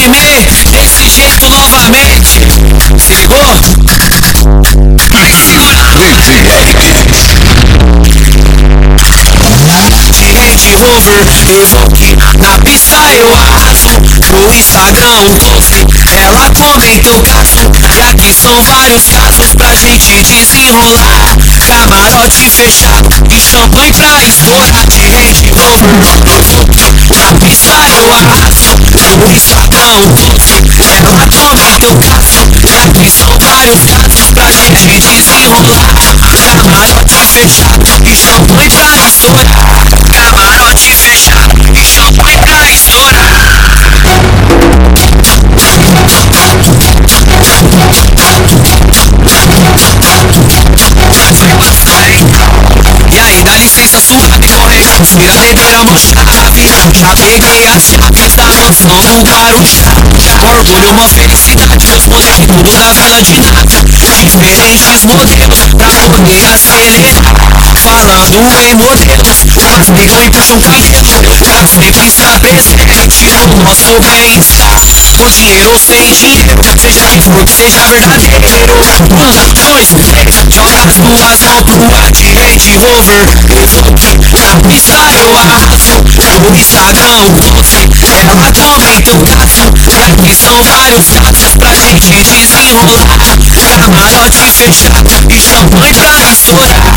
tremer desse jeito novamente. Se ligou? Vem segurando. De Range Rover, Evoque, na pista eu arraso. No Instagram um post, ela comenta eu gasto. E aqui são vários casos pra gente desenrolar. Camarote fechado e champanhe pra estourar. De Range Rover, Evoque, na pista eu arraso. No Instagram um post, ela comenta eu gasto. E aqui são vários casos pra gente desenrolar. Camarote fechado e champanhe pra estourar. Camarote fechado e champanhe pra estourar. E aí, dá licença suave, correto. Vira a negueira, mó chave. Já peguei as chaves da mansão no Guarujá. Orgulho, mó felicidade. Os moleques tudo da vila de nada. Diferentes modelos pra poder acelerar. Falando em modelos, elas pegam e puxam cabelo. Já sei que saber sete no nosso bem-estar. Com dinheiro ou sem dinheiro, seja que for que seja verdadeiro. Plantações, joga as duas mãos pro ar. De Range Rover, Evoque, na pista eu arraso. No Instagram um post, ela comenta eu gasto. E aqui são vários casos pra gente desenrolar. Camarote fechado e champanhe pra estourar.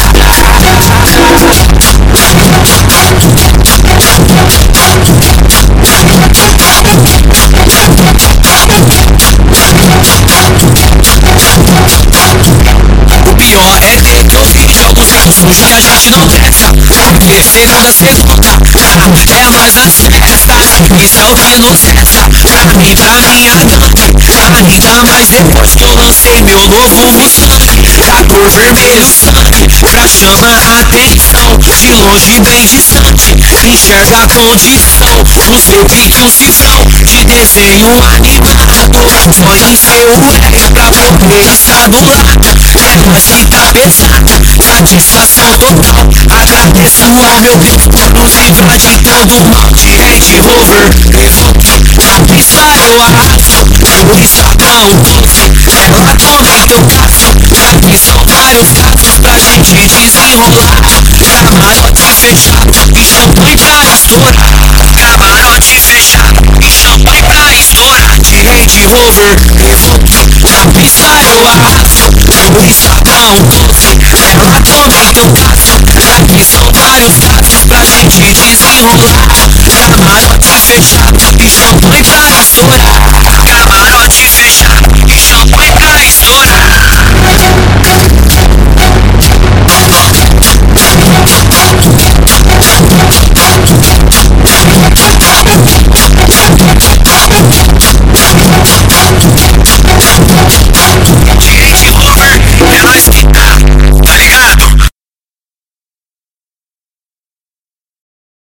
O pior é ter que ouvir de alguns casos que a gente não presta. Porque segunda, é nós nas festas. Isso é o que nos resta. Pra mim, pra minha amante, ainda mais depois que eu lancei meu novo Mustang. Da cor vermelho sangue, pra chamar a atenção. De longe bem distante, enxerga a condição. No seu grito cifrão, de desenho animado. Sonha em ser o rei pra poder estar do lado. É nós que tá pesada, satisfação total. Agradeço ao meu Deus por nos livrar de todo mal. De Range Rover, Evoque, na pista eu arraso. No Instagram um post, ela comenta eu gasto. E aqui são vários casos pra gente desenrolar. Camarote fechado e champanhe pra estourar. Camarote fechado e champanhe pra estourar. De Range Rover, Evoque, na pista eu arraso. No Instagram um post, ela comenta eu gasto. E aqui são vários casos pra gente desenrolar. Camarote fechado e champanhe